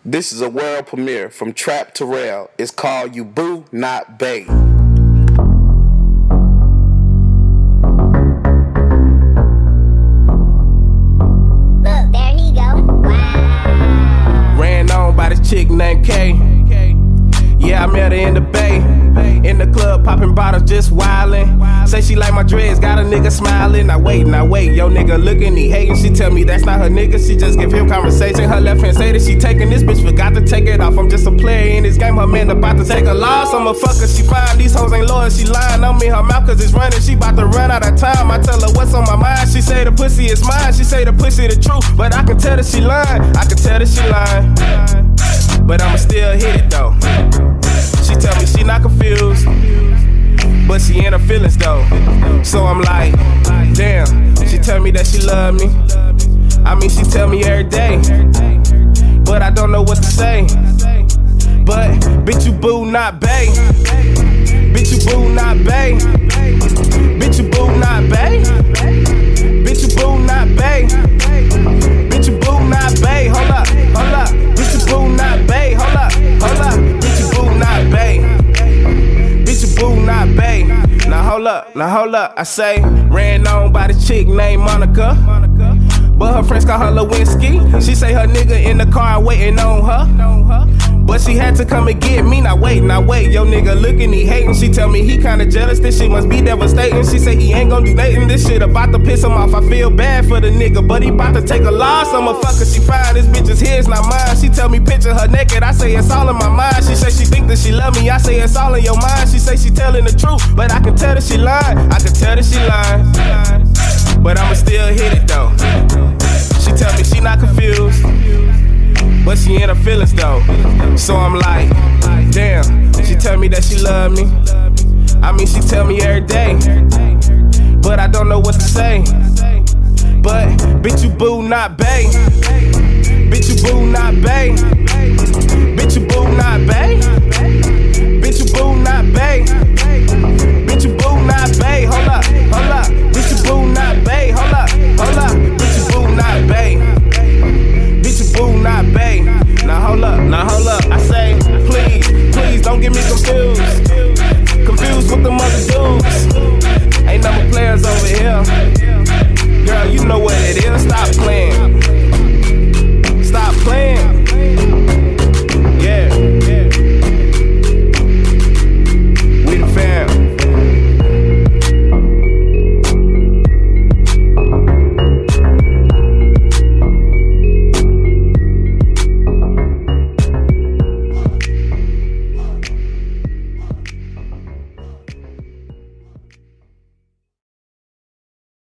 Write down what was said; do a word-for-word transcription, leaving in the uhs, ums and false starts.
This is a world premiere from Trap Terrell. It's called You Boo Not Bae. Look, there he go. Wow. Ran on by this chick named Kay. Yeah, I met her in the Bay. In the club, popping bottles, just wildin'. Say she like my dreads, got a nigga smiling. Now wait, now wait, yo nigga looking, he hating. She tell me that's not her nigga, she just give him conversation. Her left hand say that she taking this bitch, forgot to take it off. I'm just a player in this game, her man about to take a loss. I'm a fucker, she fine, these hoes ain't loyal. She lying on me, her mouth cause it's running. She bout to run out of time, I tell her what's on my mind. She say the pussy is mine, she say the pussy the truth. But I can tell that she lying, I can tell that she lying. But I'ma still hit it though. She tell me she not confused, but she in her feelings though. So I'm like, damn. She tell me that she love me. I mean she tell me every day, but I don't know what to say. But bitch you boo not bae. Bitch you boo not bae. Bitch you boo not bae. Bitch you boo not bae. Bitch you boo not bae. Hold up, hold up. Bitch you boo not bae. Hold up, hold up. Bitch you boo not bae. Bitch you boo not bae. Now hold up, now hold up. I say ran on by the chick named Monica, but her friends call her Lewinsky. She say her nigga in the car waiting on her, but she had to come and get me. Now wait, now wait, yo nigga looking, he hating. She tell me he kinda jealous, this shit must be devastating. She say he ain't gon' do nothing, this shit about to piss him off. I feel bad for the nigga, but he bout to take a loss. I'm a fucker, she fine, this bitch is his, not mine. She tell me picture her naked, I say it's all in my mind. She say she think that she love me, I say it's all in your mind. She say she telling the truth, but I can tell that she lying. I can tell that she lying, but I'ma still hit it though. She tell me she not confused, but she in her feelings though. So I'm like, damn. She tell me that she love me. I mean she tell me every day, but I don't know what to say. But bitch you boo not bae. Bitch you boo not bae. Bitch you boo not bae. Bitch you boo not bae. Bitch you boo not bae. Hold up, hold up. Bitch you boo not bae. Hold up, hold up. Bitch you boo not bae. Bitch you boo not bae. Now hold up, now hold up. I say, please, please don't get me confused. Confused with the other dudes. Ain't no more players over here. Girl, you know what it is. Stop playing.